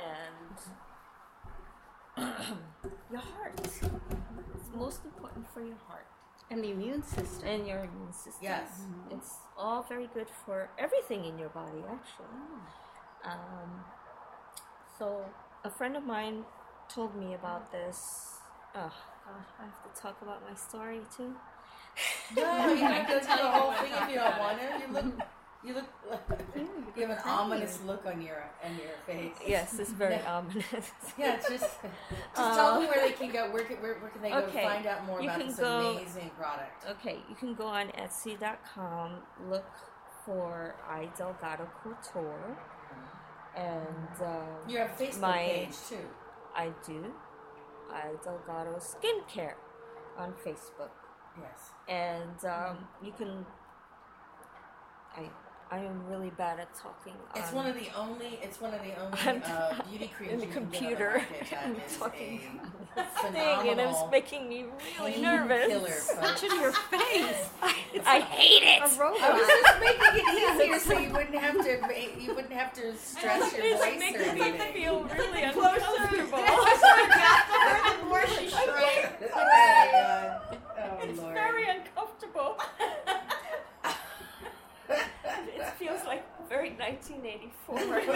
and your heart. It's most important for your heart. And the immune system. And your immune system. Yes. Mm-hmm. It's all very good for everything in your body, actually. Um, so, a friend of mine told me about this. Oh, God, I have to talk about my story, too. No, you can go through the whole thing if you don't want to. You look, you look, you have an ominous look on your on your face. Yes, it's very Yeah. ominous. Yeah, just, just Uh, tell them where they can go. Where can, where, where can they go Okay, to find out more you about can this go- amazing product? Okay, you can go on Etsy dot com, look for I Delgado Couture, and uh, You have a Facebook my- page too. I do I Delgado Skincare on Facebook. Yes. And um, you can. I I am really bad at talking. It's on, one of the only. It's one of the only I'm uh, beauty creams in the you can get on computer. market that I'm is talking a thing, and it's phenomenal making me really nervous. painkiller, folks. Touching your face. I hate it. A robot. I was just making it easier so you wouldn't have to. ma- You wouldn't have to stress your It's voice or making me anything. feel really Closer, uncomfortable. the closer it got to her, the more she shrank. Oh my god! Oh It's lord! very uncomfortable. It feels like very nineteen eighty-four.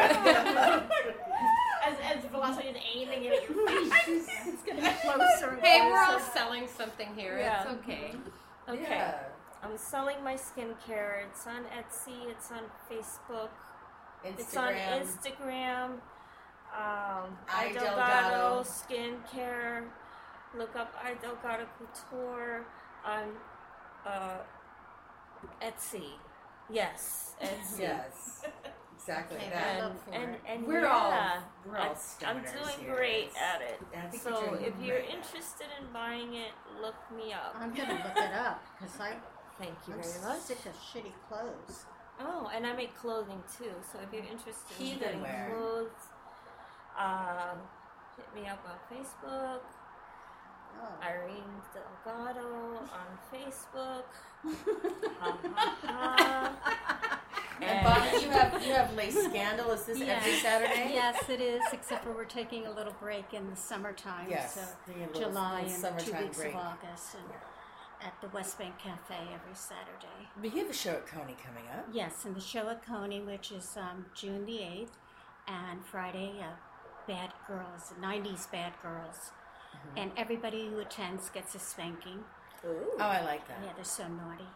As, as Velocity is aiming it at your face. It's getting closer and Hey, we're all closer. selling something here. Yeah. It's okay. Okay. Yeah. I'm selling my skincare. It's on Etsy. It's on Facebook. It's on Instagram. Instagram. Um, I I Delgado. Delgado Skincare. Look up I Delgado Couture on uh, Etsy. Yes, Etsy. Yes. Exactly Okay, that. I And, love for and, it. and We're yeah, all we're all I- I'm stoners doing here. great It's- at it. I think you're So doing if you're great at it. interested in buying it, look me up. I'm going to look it up because I, Thank you I'm very much. sick of shitty clothes. Oh, and I make clothing too. So if you're interested in Heathen getting wear. clothes, uh, hit me up on Facebook. Oh. Irene Delgado on Facebook. ha, ha, ha. And Bonnie, you have you have Lace Scandal. Is this Yes. every Saturday? Yes, it is, except for we're taking a little break in the summertime. Yes. So Taking a little- July little and two summertime weeks break. of August. And at the West Bank Cafe every Saturday. But you have a show at Coney coming up. Yes, and the show at Coney, which is um, June the eighth, and Friday, uh, Bad Girls, nineties Bad Girls. Mm-hmm. And everybody who attends gets a spanking. Ooh. Oh, I like that. Yeah, they're so naughty.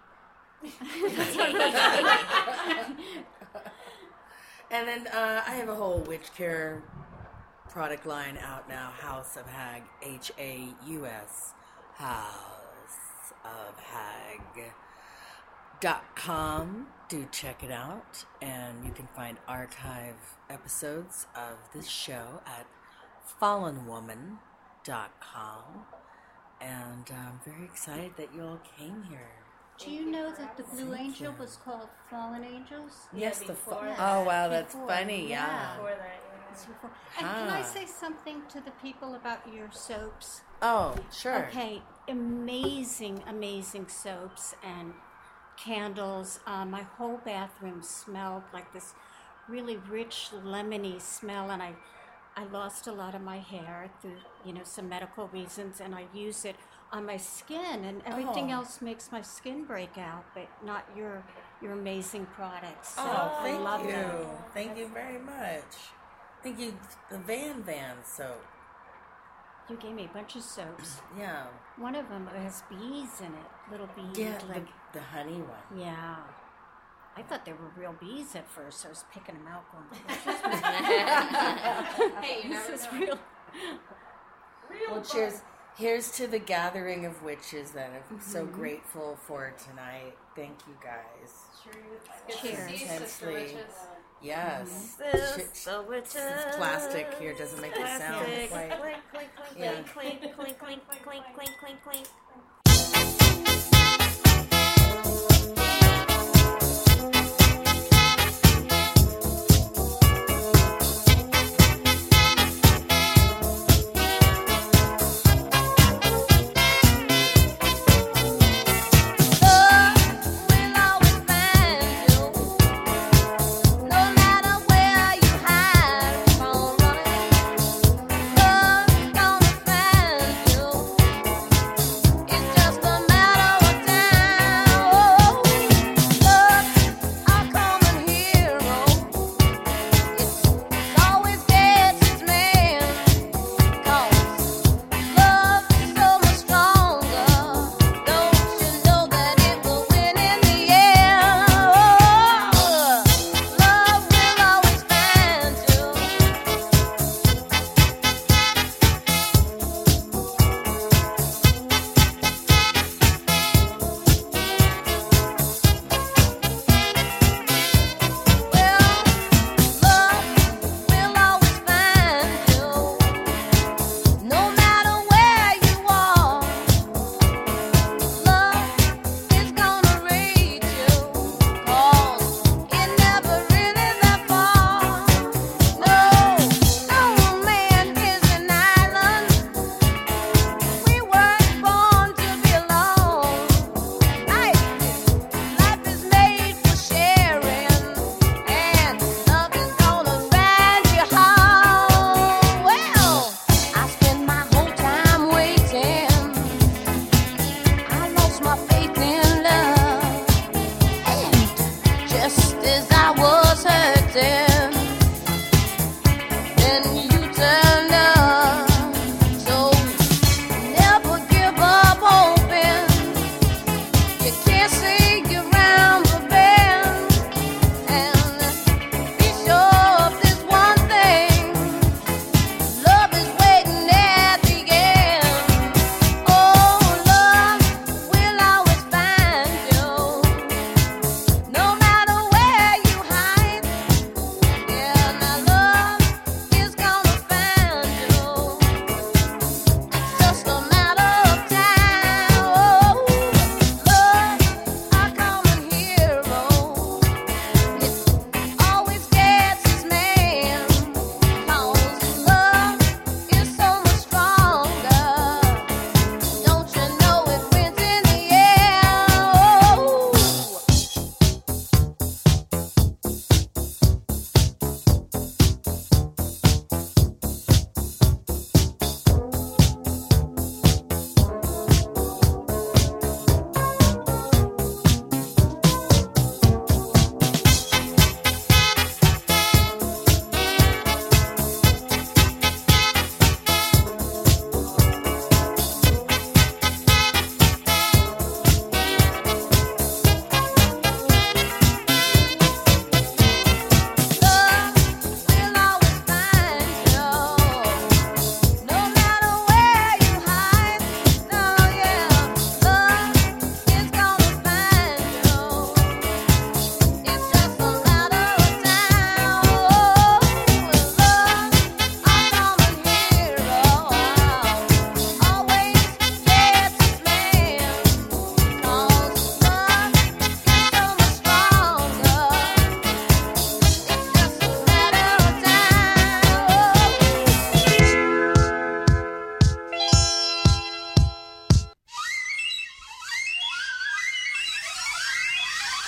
And then uh, I have a whole witch care product line out now. House of Hag, H A U S, House of Hag dot com. Do check it out, and you can find archive episodes of this show at fallen woman dot com. And I'm very excited that you all came here. Do you know that the Blue Thank Angel you. was called Fallen Angels? Yes, the before fa- that. oh wow, that's Before, funny. Yeah. yeah. Before that, It's yeah. before- And can I Ah. say something to the people about your soaps? Oh, sure. Okay, amazing, amazing soaps and candles. Uh, my whole bathroom smelled like this really rich lemony smell, and I, I lost a lot of my hair through you know some medical reasons, and I use it on my skin, and everything Oh. else makes my skin break out, but not your your amazing products. So Oh, I thank love you. them. Thank you very much. Thank you, the Van Van soap. You gave me a bunch of soaps. Yeah. One of them has bees in it, little bees. Yeah, like the, the honey one. yeah. I thought they were real bees at first. I was picking them out, going, Hey, you "This never is know. real." Well, cheers. Here's to the gathering of witches that I'm so Mm-hmm. grateful for tonight. Thank you guys. Good Cheers. to see you, Sister Intensely. Witches. Yes. This Shit. the witches. This plastic here doesn't make it sound Plastic. quite. Clink, clink, clink, Yeah. clink, clink, clink, clink, clink, clink, clink, clink. Love will always find you. No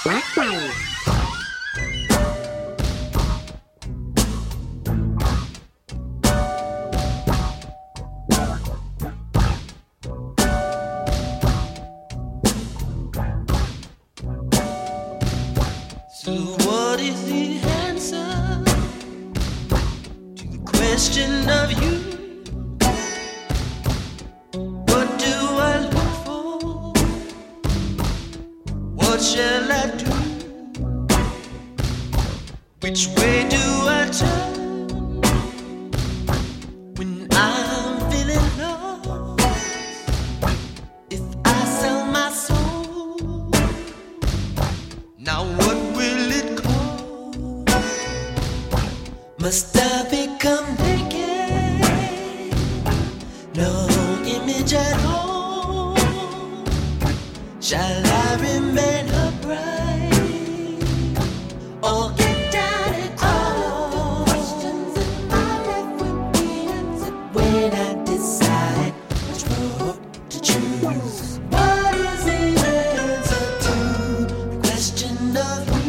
So what is the answer to the question of you? What do I look for? What shall I do? Which way do I turn when I'm feeling lost? If I sell my soul, now what will it cost? Must I become naked? No image at all. Shall I remain upright or get down and crawl? Questions in my life will be answered when I decide which road to choose. What is the answer to the question of you?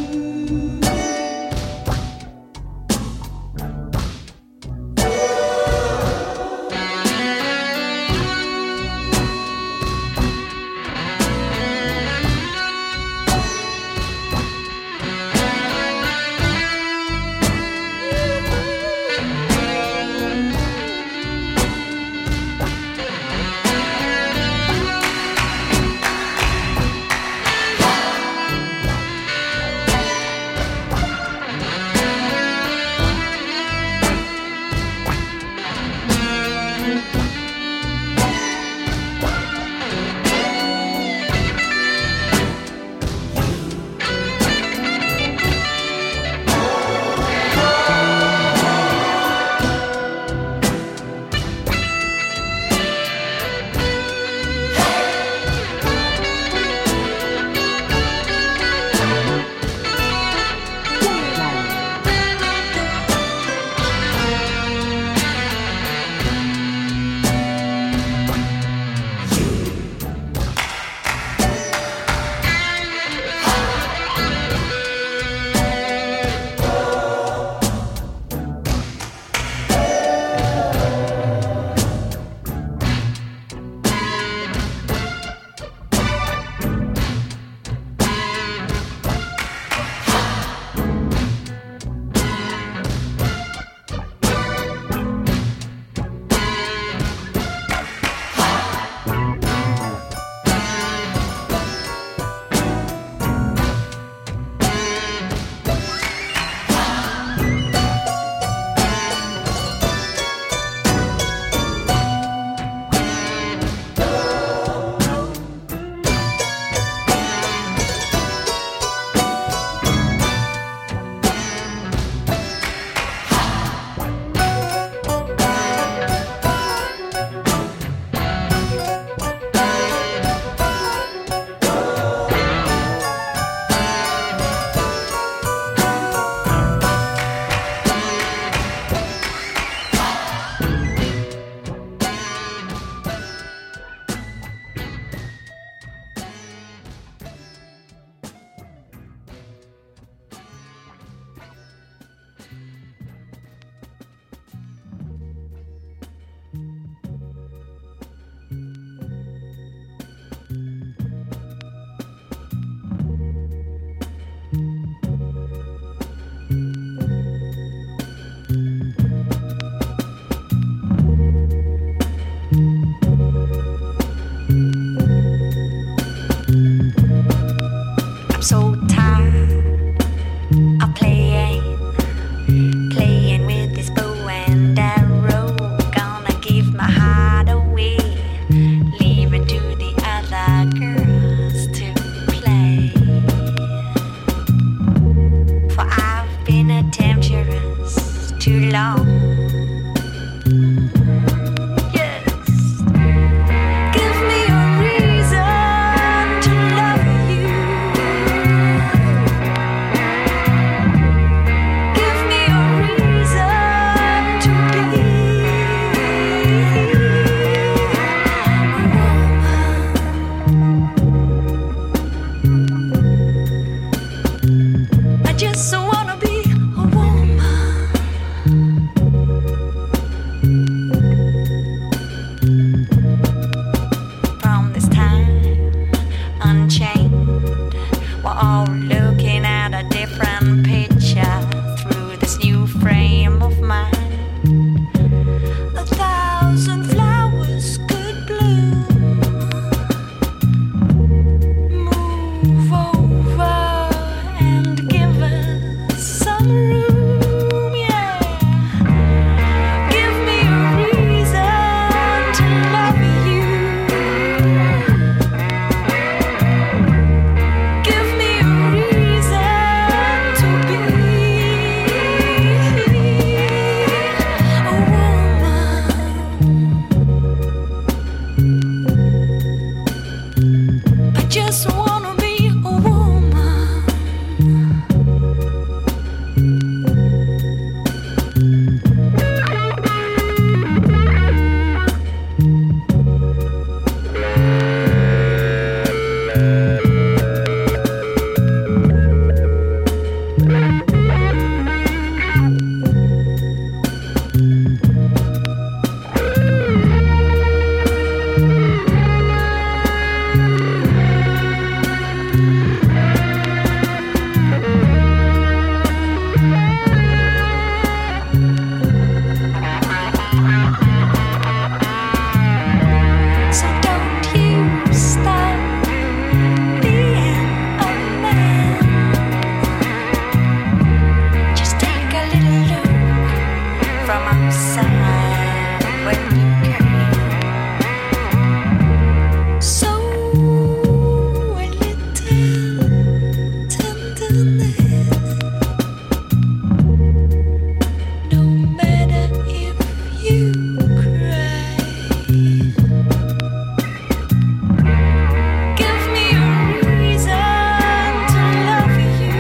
So tired of playing, playing with this bow and arrow. Gonna give my heart away, leave it to the other girls to play. For I've been a temptress too long. Give me a reason to love you. I just wanna be a woman. From this time unchained, we're all looking at a different picture through this new frame of mind. A thousand flowers could bloom. Move over and give us some room, yeah. Give me a reason to love you. Give me a reason to be a woman. I just wanna be a woman. So don't you stop being a man. Just take a little look from outside when you can. So a little tenderness. No matter if you cry. Give me a reason to love you.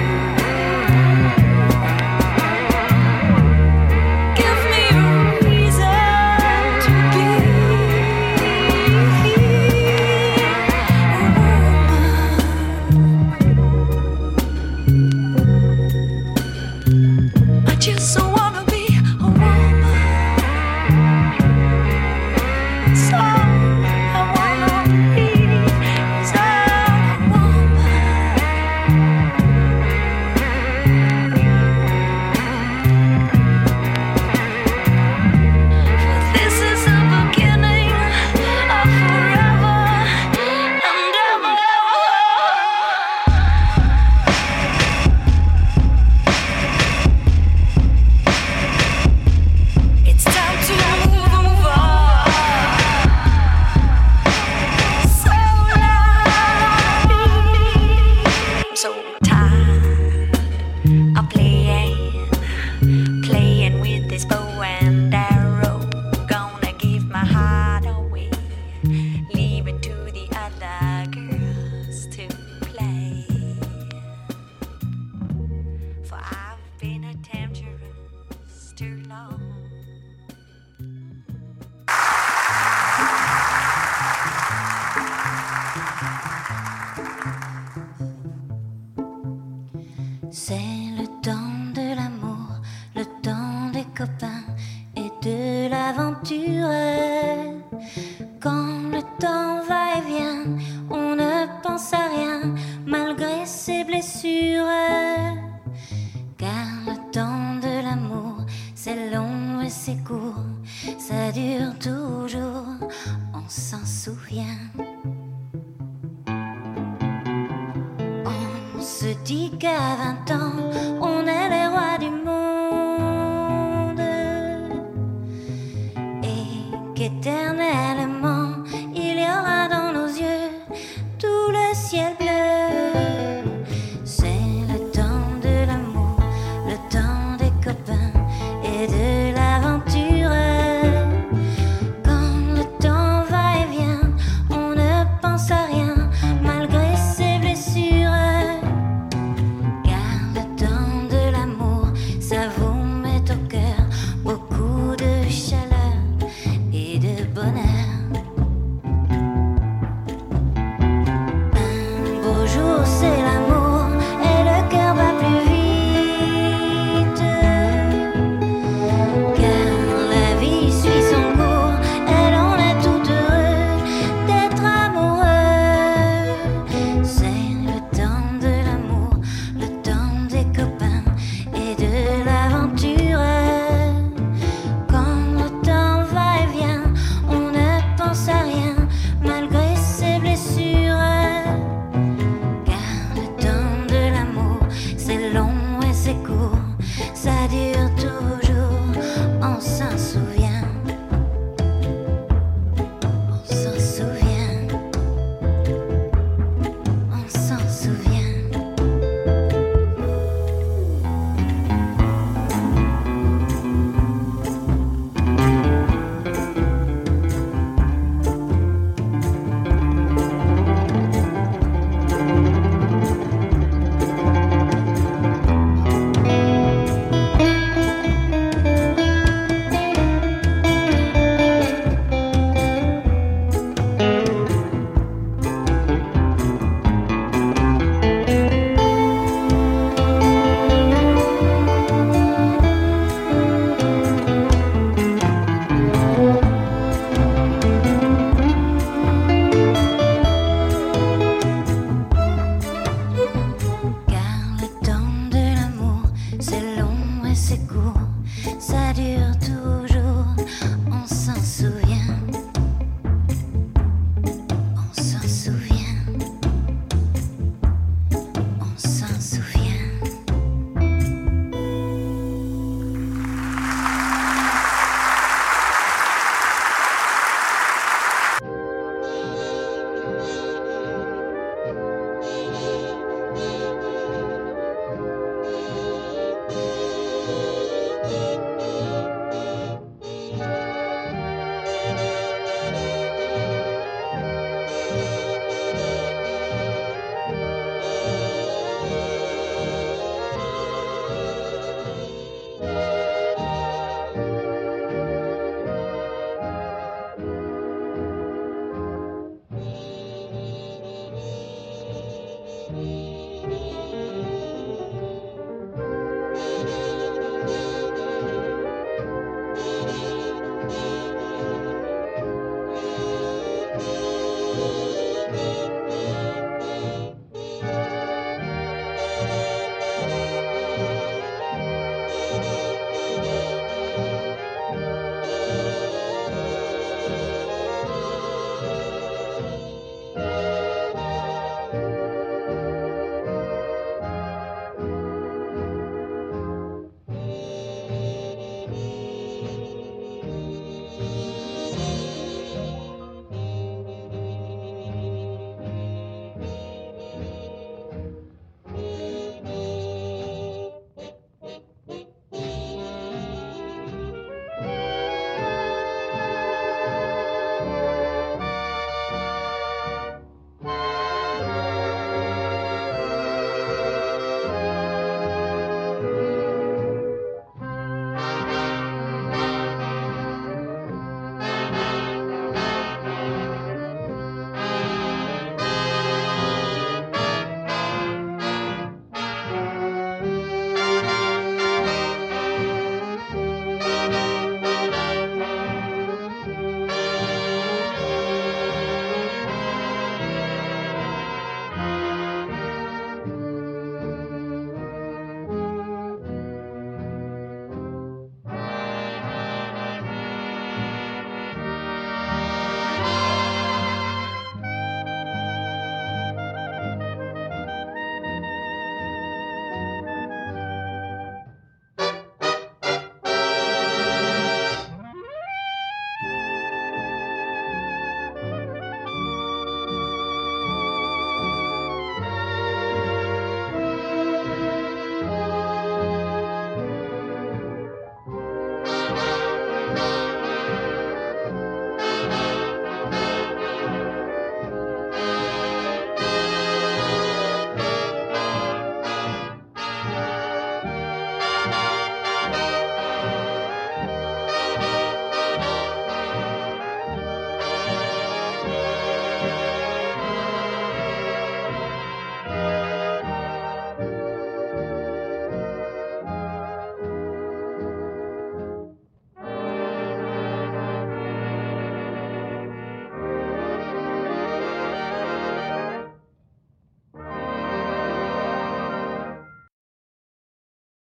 Give me a reason to be a woman. I just wanna be a woman. So I wanna be a woman. For this is the beginning of forever and ever. It's time to move, move on. So I'm so tired of playing, playing with this bow and arrow. Gonna give my heart away, leave it to the other girls to play. For I've been a temptress too long. C'est le temps de l'amour, le temps des copains et de l'aventure. Quand le temps va et vient, on ne pense à rien malgré ses blessures. Car le temps de l'amour, c'est long et c'est court, ça dure toujours, on s'en souvient. On se dit qu'à vingt ans, on